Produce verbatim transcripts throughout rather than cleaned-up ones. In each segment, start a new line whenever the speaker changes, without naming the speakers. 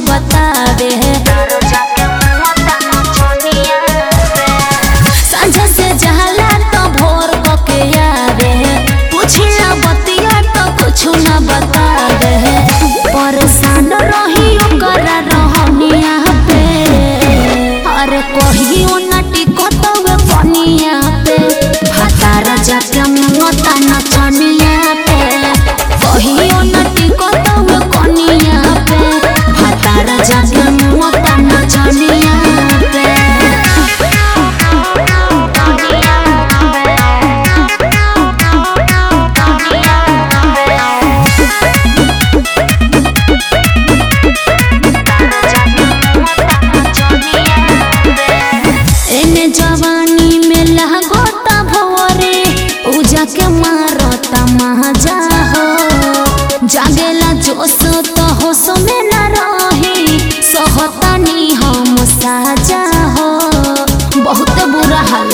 बतावे सांझे से जहला तो भोर के आवे पूछिला बतिया तो कुछ न बतावे परेशान रही ओकरा रहनिया पे अरे कहियो न टिकतवे पनिया पे भातार जाके मुंगता नचनिया पे कहियो न टिकतवे कनिया पे भातार जाके मुंगता नचनिया पे एने जवानी में लागोता भवरे उजा के मारता महाजा हो जागेला जोश तो होश में न रही सहतानी हम साजा हो बहुत बुरा हाल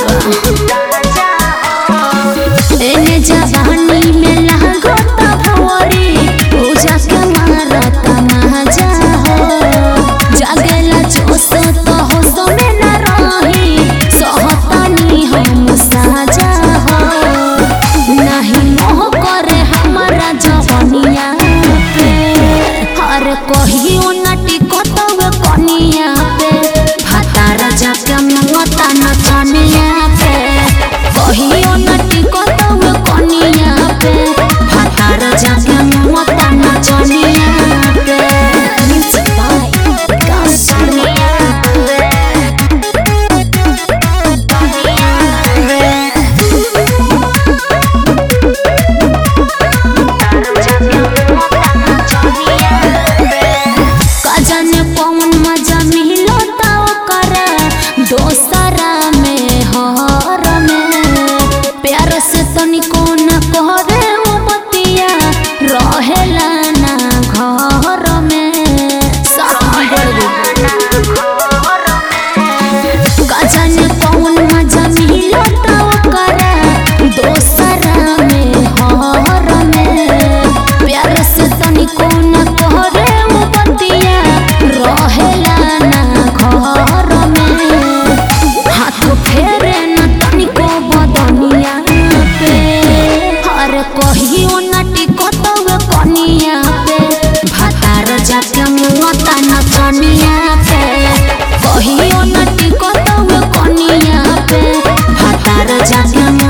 एने जवानी में लागोता भवरे उजा के मारता महाजा हो जागेला जोश तो होश में न रही सहतानी हम साजा हो नहीं मोह करे हमारा जवनिया पे हर कहियो न टिकतवे कनिया पे भातार जाके मुंगता नचनिया पे कहियो न टिकतवे कनिया पे भातार जाके मुंगता नचनिया पे दोसरा में हर में प्यार से तनिको न करे वो बतिया रहेला ना घर में गजन कौन मजा मिलता ओकरा दोसरा में हर में प्यार से तनिको न करे वो बतिया रहेला ना घर फेरे न तनिको बदनिया पे हर कहियो न टिकतवे कनिया पे भातार जाके मुंगता नचनिया पे कहियो न टिकतवे कनिया पे भातार जाके